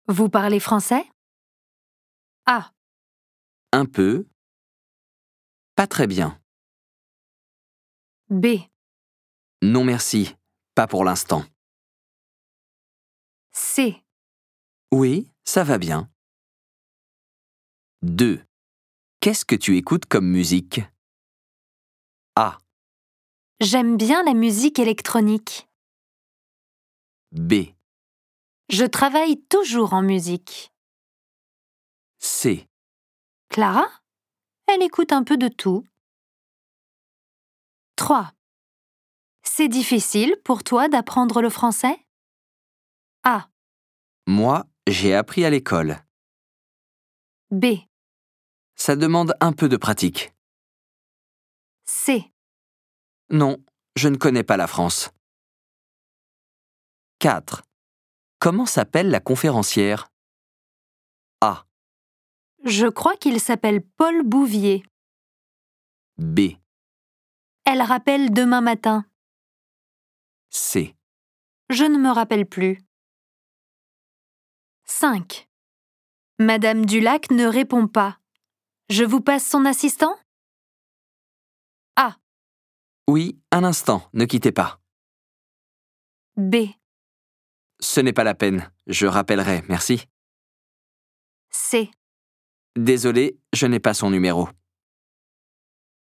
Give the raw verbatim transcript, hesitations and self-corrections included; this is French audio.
Vous parlez français? A. Un peu. Pas très bien. B. Non merci, pas pour l'instant. C. Oui, ça va bien. deux. Qu'est-ce que tu écoutes comme musique? A. J'aime bien la musique électronique. B. Je travaille toujours en musique. C. Clara? Elle écoute un peu de tout. trois. C'est difficile pour toi d'apprendre le français? A. Moi, j'ai appris à l'école. B. Ça demande un peu de pratique. C. Non, je ne connais pas la France. quatre. Comment s'appelle la conférencière? A. Je crois qu'il s'appelle Paul Bouvier. B. Elle rappelle demain matin. C. Je ne me rappelle plus. cinq. Madame Dulac ne répond pas. Je vous passe son assistant? A. Oui, un instant, ne quittez pas. B. Ce n'est pas la peine, je rappellerai, merci. C. Désolé, je n'ai pas son numéro.